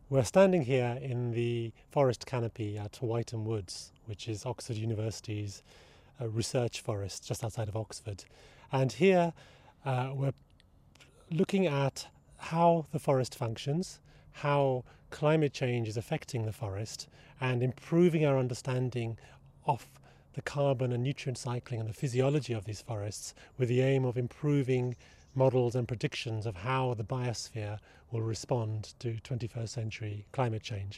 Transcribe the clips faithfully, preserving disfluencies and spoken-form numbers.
We're standing here in the forest canopy at Wytham Woods, which is Oxford University's uh, research forest just outside of Oxford. And here uh, we're looking at how the forest functions, how climate change is affecting the forest, and improving our understanding of the carbon and nutrient cycling and the physiology of these forests, with the aim of improving models and predictions of how the biosphere will respond to twenty-first century climate change.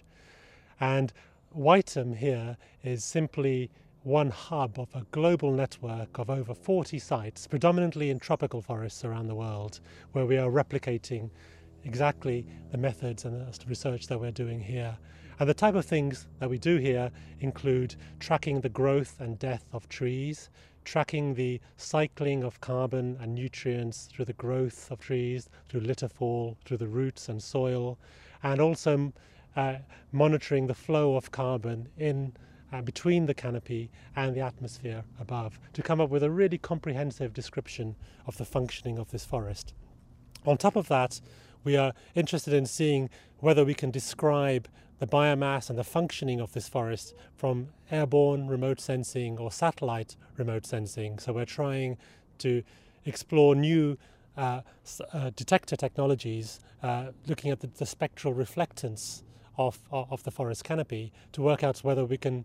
And Wytham here is simply one hub of a global network of over forty sites, predominantly in tropical forests around the world, where we are replicating exactly the methods and the research that we're doing here. And the type of things that we do here include tracking the growth and death of trees, tracking the cycling of carbon and nutrients through the growth of trees, through litter fall, through the roots and soil, and also uh, monitoring the flow of carbon in uh, between the canopy and the atmosphere above, to come up with a really comprehensive description of the functioning of this forest. On top of that, we are interested in seeing whether we can describe the biomass and the functioning of this forest from airborne remote sensing or satellite remote sensing. So we're trying to explore new uh, uh, detector technologies, uh, looking at the, the spectral reflectance of, of the forest canopy to work out whether we can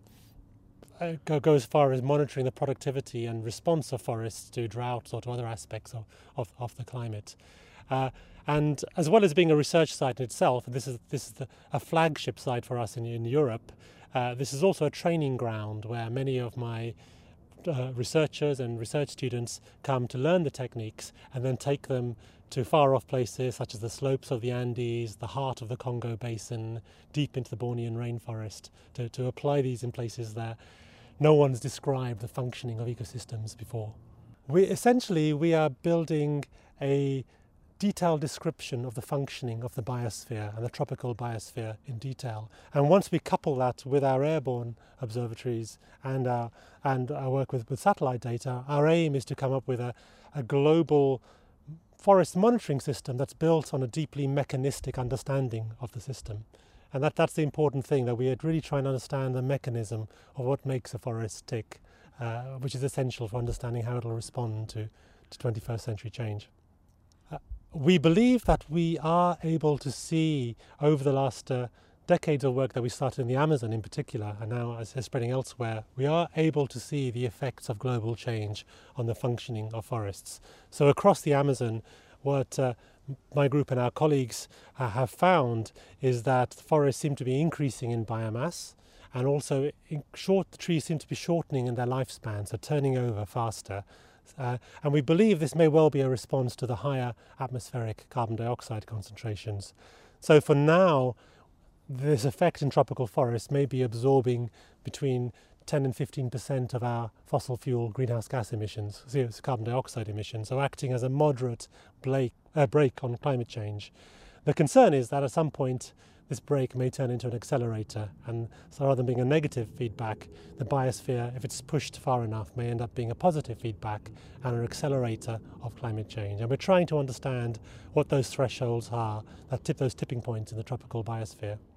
uh, go, go as far as monitoring the productivity and response of forests to droughts or to other aspects of, of, of the climate. Uh, and as well as being a research site in itself, and this is this is the, a flagship site for us in, in Europe, uh, this is also a training ground where many of my uh, researchers and research students come to learn the techniques and then take them to far off places such as the slopes of the Andes, the heart of the Congo Basin, deep into the Bornean rainforest, to, to apply these in places that no one's described the functioning of ecosystems before. We essentially we are building a detailed description of the functioning of the biosphere and the tropical biosphere in detail. And once we couple that with our airborne observatories and our, and our work with, with satellite data, our aim is to come up with a, a global forest monitoring system that's built on a deeply mechanistic understanding of the system. And that, that's the important thing, that we are really trying to understand the mechanism of what makes a forest tick, uh, which is essential for understanding how it will respond to, to twenty-first century change. Uh, We believe that we are able to see over the last uh, decades of work that we started in the Amazon in particular, and now as is spreading elsewhere, we are able to see the effects of global change on the functioning of forests. So across the Amazon, what uh, my group and our colleagues uh, have found is that forests seem to be increasing in biomass, and also in short, the trees seem to be shortening in their lifespan, so turning over faster. Uh, and we believe this may well be a response to the higher atmospheric carbon dioxide concentrations. So for now, this effect in tropical forests may be absorbing between ten and fifteen percent of our fossil fuel greenhouse gas emissions, so carbon dioxide emissions, so acting as a moderate brake, uh, brake on climate change. The concern is that at some point this brake may turn into an accelerator, and so rather than being a negative feedback, the biosphere, if it's pushed far enough, may end up being a positive feedback and an accelerator of climate change. And we're trying to understand what those thresholds are that tip those tipping points in the tropical biosphere.